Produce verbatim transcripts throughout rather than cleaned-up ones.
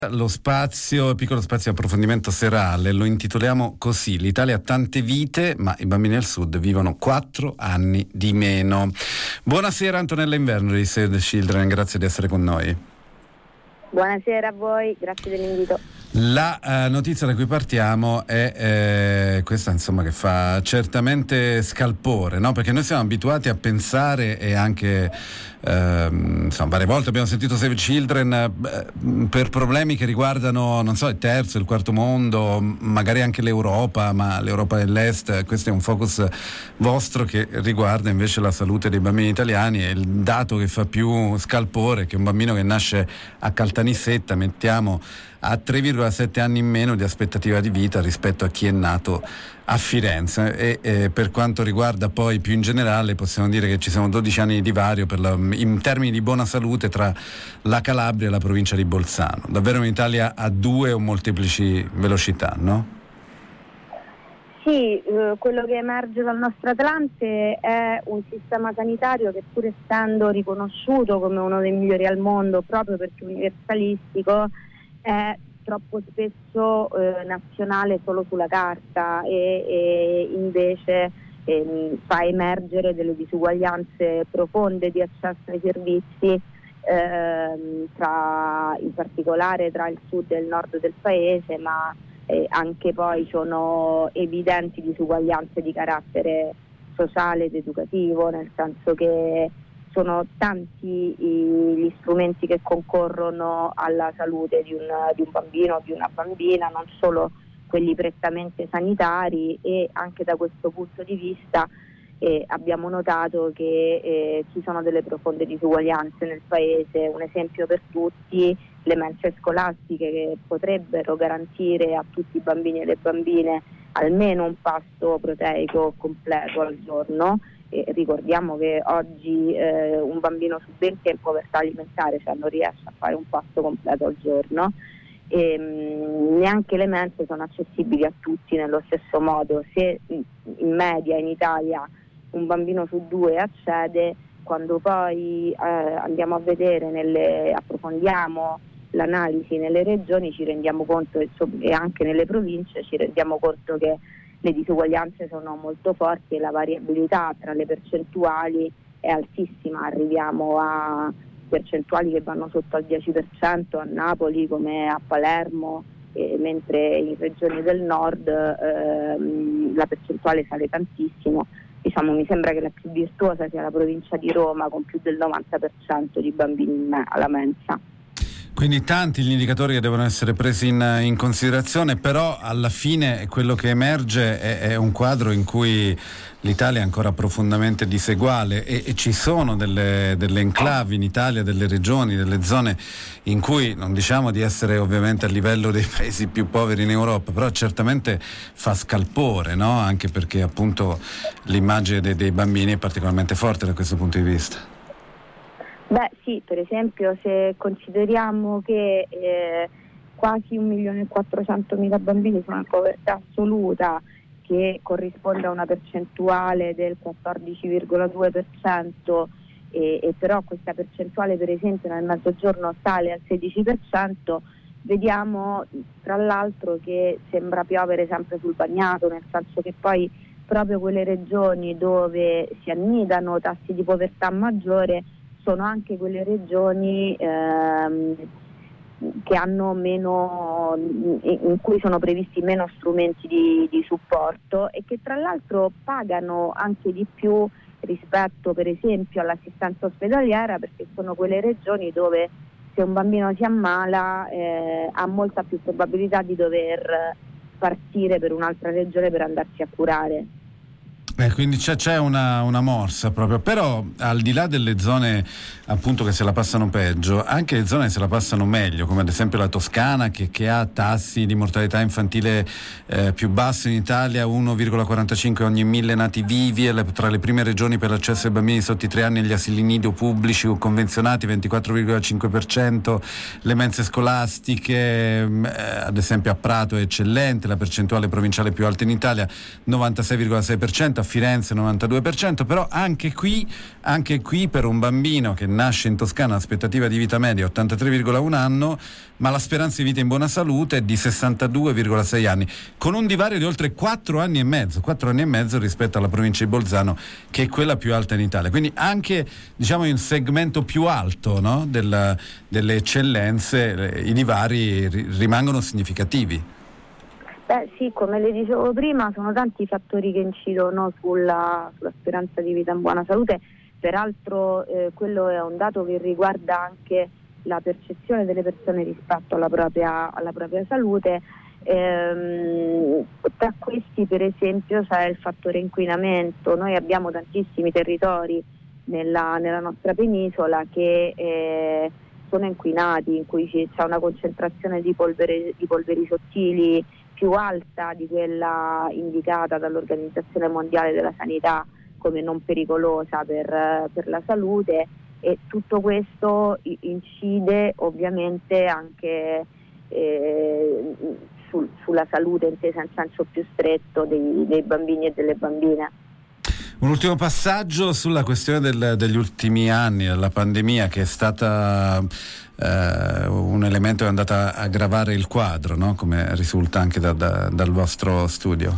Lo spazio, piccolo spazio di approfondimento serale, lo intitoliamo così: l'Italia ha tante vite, ma i bambini al sud vivono quattro anni di meno. Buonasera Antonella Inverno di Save the Children, grazie di essere con noi. Buonasera a voi, grazie dell'invito. La uh, notizia da cui partiamo è eh, questa, insomma, che fa certamente scalpore, no? Perché noi siamo abituati a pensare, e anche eh, insomma, varie volte abbiamo sentito Save the Children eh, per problemi che riguardano, non so, il terzo, il quarto mondo, magari anche l'Europa, ma l'Europa dell'Est. Questo è un focus vostro che riguarda invece la salute dei bambini italiani, e il dato che fa più scalpore è che un bambino che nasce a Caltanissetta, mettiamo, ha tre virgola sette anni in meno di aspettativa di vita rispetto a chi è nato a Firenze, e, e per quanto riguarda poi più in generale possiamo dire che ci sono dodici anni di divario per la, in termini di buona salute tra la Calabria e la provincia di Bolzano. Davvero un'Italia a due o molteplici velocità, no? Sì, eh, quello che emerge dal nostro Atlante è un sistema sanitario che, pur essendo riconosciuto come uno dei migliori al mondo proprio perché universalistico, è troppo spesso eh, nazionale solo sulla carta e, e invece eh, fa emergere delle disuguaglianze profonde di accesso ai servizi, eh, tra, in particolare tra il sud e il nord del paese, ma eh, anche poi sono evidenti disuguaglianze di carattere sociale ed educativo, nel senso che sono tanti gli strumenti che concorrono alla salute di un, di un bambino o di una bambina, non solo quelli prettamente sanitari, e anche da questo punto di vista eh, abbiamo notato che eh, ci sono delle profonde disuguaglianze nel paese. Un esempio per tutti: le mense scolastiche, che potrebbero garantire a tutti i bambini e le bambine almeno un pasto proteico completo al giorno. E ricordiamo che oggi eh, un bambino su venti è in povertà alimentare, cioè non riesce a fare un pasto completo al giorno, e mh, neanche le mense sono accessibili a tutti nello stesso modo. Se in media in Italia un bambino su due accede, quando poi eh, andiamo a vedere, nelle, approfondiamo l'analisi nelle regioni, ci rendiamo conto, e anche nelle province, ci rendiamo conto che le disuguaglianze sono molto forti e la variabilità tra le percentuali è altissima. Arriviamo a percentuali che vanno sotto al dieci per cento a Napoli come a Palermo, eh, mentre in regioni del nord ehm, la percentuale sale tantissimo. Diciamo, mi sembra che la più virtuosa sia la provincia di Roma, con più del novanta per cento di bambini alla mensa. Quindi tanti gli indicatori che devono essere presi in, in considerazione, però alla fine quello che emerge è, è un quadro in cui l'Italia è ancora profondamente diseguale, e, e ci sono delle, delle enclavi in Italia, delle regioni, delle zone in cui, non diciamo di essere ovviamente a livello dei paesi più poveri in Europa, però certamente fa scalpore, no? Anche perché appunto l'immagine dei, dei bambini è particolarmente forte da questo punto di vista. Beh sì, per esempio, se consideriamo che eh, quasi un milione e quattrocentomila bambini sono in povertà assoluta, che corrisponde a una percentuale del quattordici virgola due per cento, e, e però questa percentuale per esempio nel mezzogiorno sale al sedici per cento, vediamo tra l'altro che sembra piovere sempre sul bagnato, nel senso che poi proprio quelle regioni dove si annidano tassi di povertà maggiore sono anche quelle regioni ehm, che hanno meno, in cui sono previsti meno strumenti di, di supporto, e che tra l'altro pagano anche di più rispetto per esempio all'assistenza ospedaliera, perché sono quelle regioni dove se un bambino si ammala eh, ha molta più probabilità di dover partire per un'altra regione per andarsi a curare. Eh, quindi c'è, c'è una, una morsa proprio, però al di là delle zone appunto che se la passano peggio, anche le zone che se la passano meglio, come ad esempio la Toscana, che, che ha tassi di mortalità infantile eh, più bassi in Italia, uno virgola quarantacinque ogni mille nati vivi, e le, tra le prime regioni per l'accesso ai bambini sotto i tre anni agli asili nido pubblici o convenzionati, ventiquattro virgola cinque per cento, le mense scolastiche eh, ad esempio a Prato è eccellente, la percentuale provinciale più alta in Italia, novantasei virgola sei per cento, a Firenze novantadue per cento, però anche qui, anche qui per un bambino che nasce in Toscana l'aspettativa di vita media è ottantatré virgola uno anno, ma la speranza di vita in buona salute è di sessantadue virgola sei anni, con un divario di oltre quattro anni e mezzo, quattro anni e mezzo rispetto alla provincia di Bolzano, che è quella più alta in Italia. Quindi anche, diciamo, in un segmento più alto, no, della, delle eccellenze, i divari ri- rimangono significativi. Beh sì, come le dicevo prima, sono tanti i fattori che incidono sulla, sulla speranza di vita in buona salute. Peraltro eh, quello è un dato che riguarda anche la percezione delle persone rispetto alla propria, alla propria salute. Ehm, tra questi per esempio c'è il fattore inquinamento. Noi abbiamo tantissimi territori nella, nella nostra penisola che eh, sono inquinati, in cui c'è una concentrazione di polvere, di polveri sottili più alta di quella indicata dall'Organizzazione Mondiale della Sanità come non pericolosa per, per la salute, e tutto questo incide ovviamente anche eh, sul, sulla salute intesa in senso più stretto dei, dei bambini e delle bambine. Un ultimo passaggio sulla questione del, degli ultimi anni, della pandemia, che è stata eh, un elemento che è andato a aggravare il quadro, no? Come risulta anche da, da, dal vostro studio.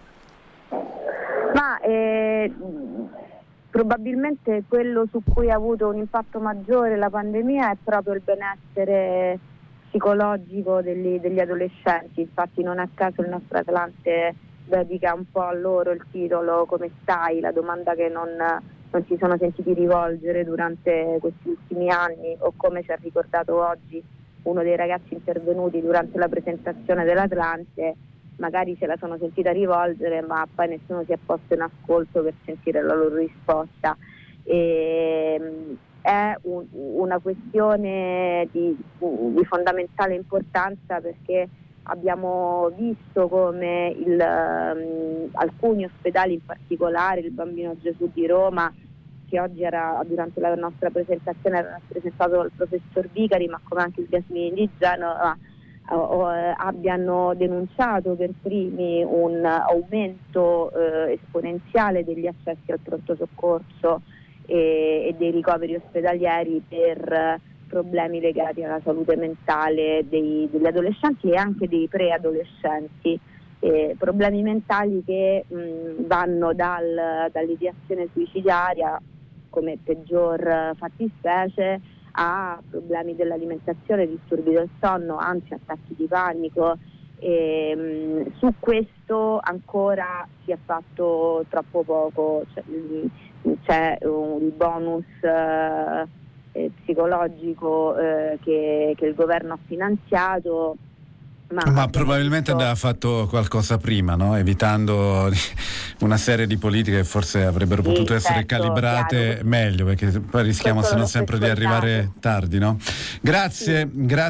Ma eh, probabilmente quello su cui ha avuto un impatto maggiore la pandemia è proprio il benessere psicologico degli, degli adolescenti. Infatti non a caso il nostro Atlante dedica un po' a loro il titolo "Come stai?", la domanda che non, non si sono sentiti rivolgere durante questi ultimi anni, o come ci ha ricordato oggi uno dei ragazzi intervenuti durante la presentazione dell'Atlante, magari se la sono sentita rivolgere ma poi nessuno si è posto in ascolto per sentire la loro risposta. E, è un, una questione di, di fondamentale importanza, perché abbiamo visto come il, um, alcuni ospedali, in particolare il Bambino Gesù di Roma, che oggi era durante la nostra presentazione era presentato dal professor Vicari, ma come anche il Gasmini di Genova, uh, uh, abbiano denunciato per primi un aumento uh, esponenziale degli accessi al pronto soccorso e, e dei ricoveri ospedalieri per uh, problemi legati alla salute mentale dei, degli adolescenti e anche dei preadolescenti, eh, problemi mentali che mh, vanno dal, dall'ideazione suicidaria come peggior fattispecie a problemi dell'alimentazione, disturbi del sonno, anzi attacchi di panico. E, mh, su questo ancora si è fatto troppo poco. C'è, c'è un, il bonus uh, Eh, psicologico eh, che, che il governo ha finanziato, ma, ma probabilmente visto... andava fatto qualcosa prima, no? Evitando una serie di politiche che forse avrebbero sì, potuto essere certo, calibrate chiaro. Meglio, perché poi rischiamo se non sempre di arrivare tardi, no? Grazie, sì. grazie.